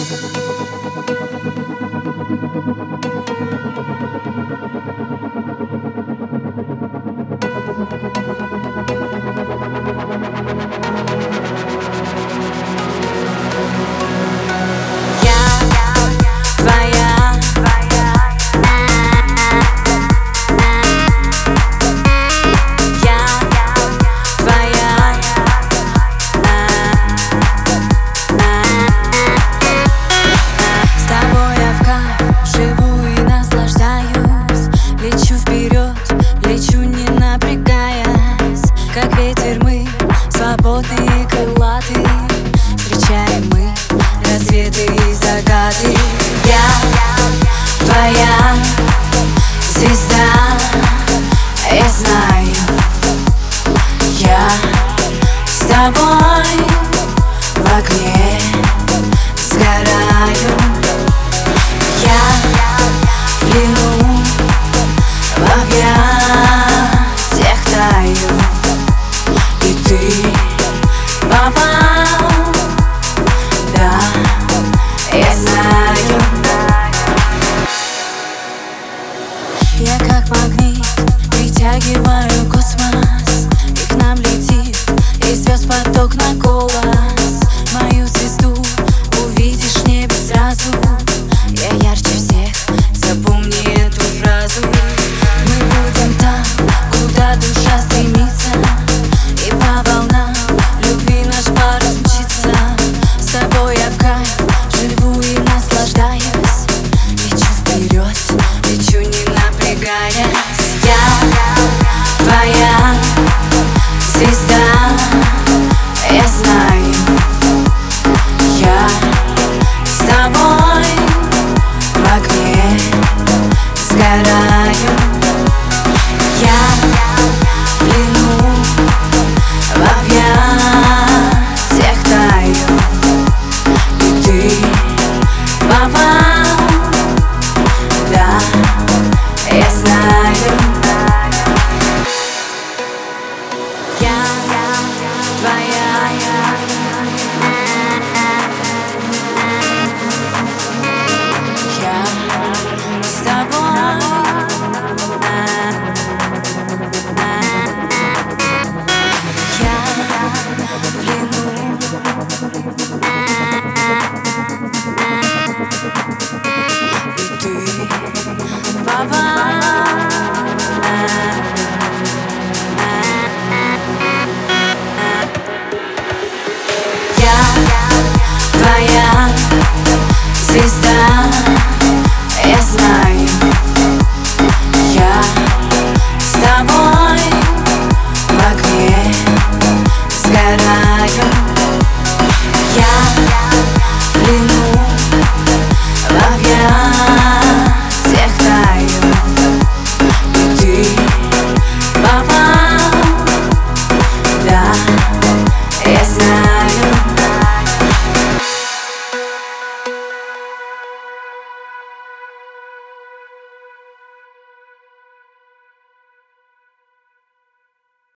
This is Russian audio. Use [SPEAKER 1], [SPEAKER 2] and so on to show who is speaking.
[SPEAKER 1] Как ветер мы, свободные и крылаты, встречаем мы рассветы и закаты. Я твоя звезда, я знаю, я с тобой в огне сгораю. Я в плену, в объятиях таю, и ты попал, да, я знаю. Я как магнит притягиваю космос, и к нам летит из звезд поток на голос. Мою звезду увидишь в небе сразу, я ярче всех, запомни эту фразу. Мы будем там, куда душа стремится, и по волнам любви наш пар мчится. С тобой я в кайф живу и наслаждаюсь, лечу вперед, лечу не напрягаясь. Я твоя звезда, я знаю, я с тобой в огне сгораю. Я в плену, в объятиях таю, и ты попал, да, я знаю. Я твоя, я с тобой. Я в плену, и ты попал. Я твоя звезда.